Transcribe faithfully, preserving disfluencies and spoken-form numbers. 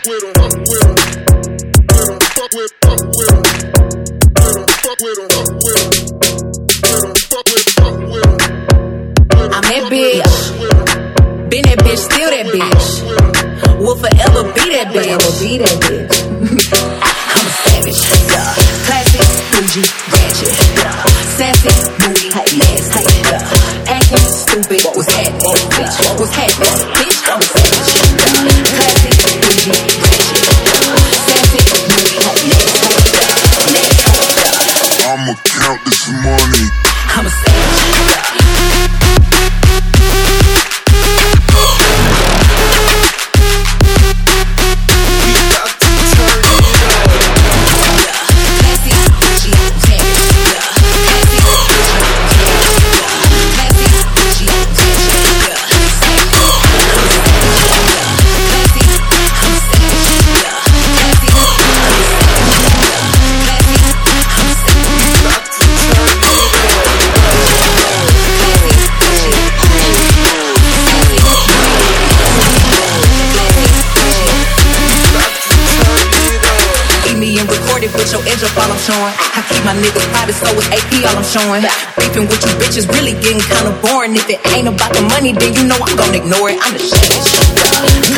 I'm that bitch. Been that bitch, still that bitch. Will forever be that bitch. Forever be that bitch. I'm a savage. Yeah. Classy, bougie, ratchet. Yeah. Sassy, moody, nasty. Yeah. Acting stupid. What was happening? Bitch, what was happening? Bitch, I'm a savage. Yeah. Classy, bougie, ratchet. Sassy, moody, nasty. Yeah. I'ma count this money. I'm a savage. With your edge up all I'm showing. I keep my niggas private, so it's A P all I'm showing. Beefing with you bitches really getting kinda boring. If it ain't about the money, then you know I'm gonna ignore it. I'm the shit.